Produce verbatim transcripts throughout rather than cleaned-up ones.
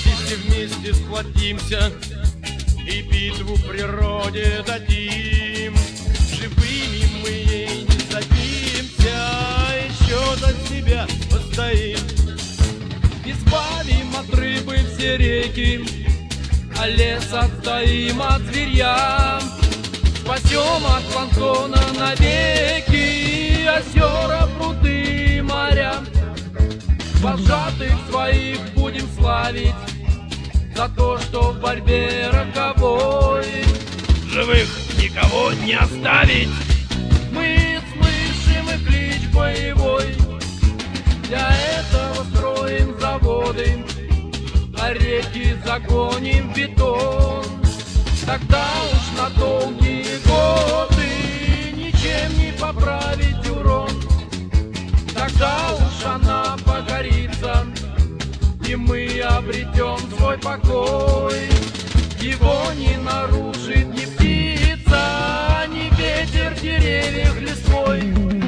Давайте все вместе сплотимся и битву природе дадим. Живыми мы ей не сдадимся, еще за себя постоим. Избавим от рыбы все реки, а лес отстоим от зверья. Спасем от планктона навеки озера, пруды, моря. Вожатых своих будем славить за то, что в борьбе роковой живых никого не оставить. Мы слышим и клич боевой, для этого строим заводы, а реки загоним в бетон. Тогда уж на долгие годы ничем не поправить урон. Тогда уж она погорится, и мы обретем свой покой. Его не нарушит ни птица, ни ветер в деревьях листвой.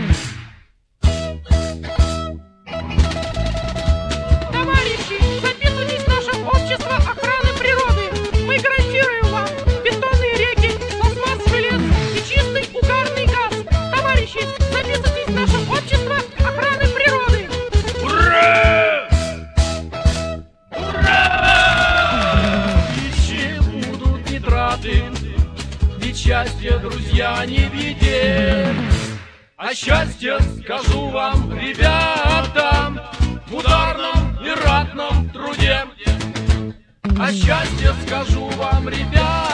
Товарищи, записывайтесь в наше общество охраны природы. Мы гарантируем вам бетонные реки, пластмассовый лес и чистый угарный газ. Товарищи, записывайтесь в наше общество охраны природы. Ура! Ура! Еще будут нитраты, ведь счастье, друзья, не в еде. А счастье, скажу вам, ребята, в ударном и ратном труде. А счастье, скажу вам, ребята,